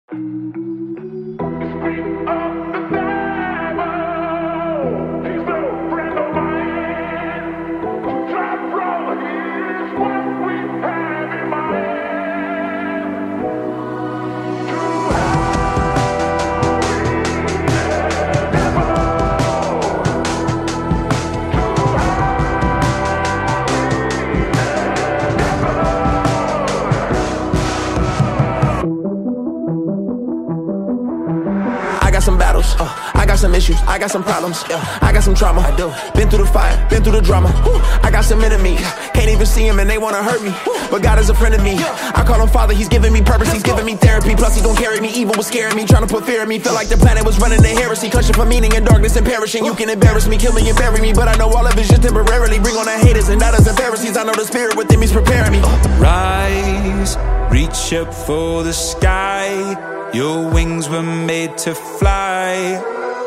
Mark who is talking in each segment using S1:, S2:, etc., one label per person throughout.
S1: Some battles, I got some issues, I got some problems, I got some trauma, I do. Been through the fire, been through the drama, I got some enemies, can't even see him and they wanna hurt me, but God is a friend of me, I call him Father, he's giving me purpose, he's giving me therapy, plus he gon' carry me, evil was scaring me, trying to put fear in me, feel like the planet was running to heresy, clutching for meaning in darkness and perishing, you can embarrass me, kill me and bury me, but I know all of it's just temporarily, bring on the haters and doubters and Pharisees, I know the spirit within me's preparing me.
S2: Rise, reach up for the sky, your wings were made to fly.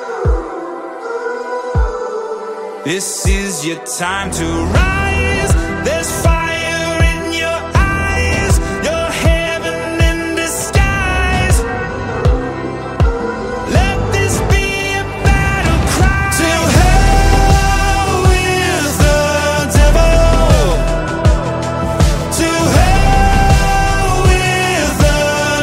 S2: This is your time to rise. There's fire in your eyes. You're heaven in disguise. Let this be a battle cry. To hell with the devil. To hell with the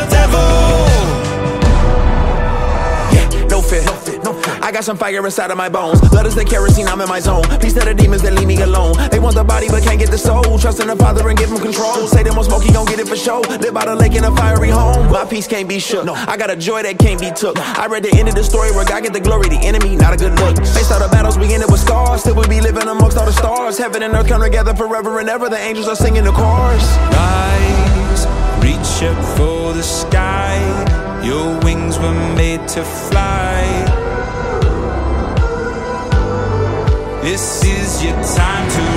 S2: devil.
S1: Yeah, no fear. I got some fire inside of my bones. Blood is the kerosene, I'm in my zone. Peace to the demons that leave me alone. They want the body but can't get the soul. Trust in the Father and give him control. Say them on smoke, he gon' get it for show. Live by the lake in a fiery home. My peace can't be shook. No, I got a joy that can't be took. I read the end of the story where God get the glory. The enemy, not a good look. Faced all the battles, we ended with scars. Still we be living amongst all the stars. Heaven and earth come together forever and ever. The angels are singing the chorus.
S2: Rise, reach up for the sky. Your wings were made to fly. This is your time to